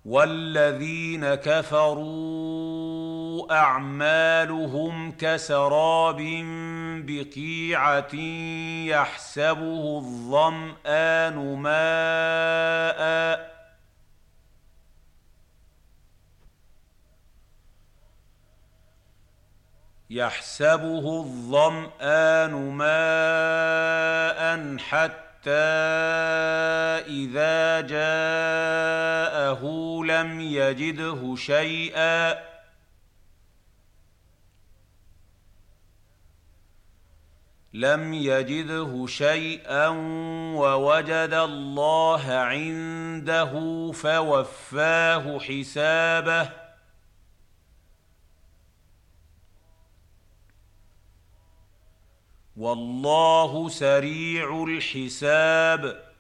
والذين كفروا أعمالهم كسراب بقيعة يحسبه الظمآن ماء حتى إذا جاءه لم يجده شيئا ووجد الله عنده فوفاه حسابه والله سريع الحساب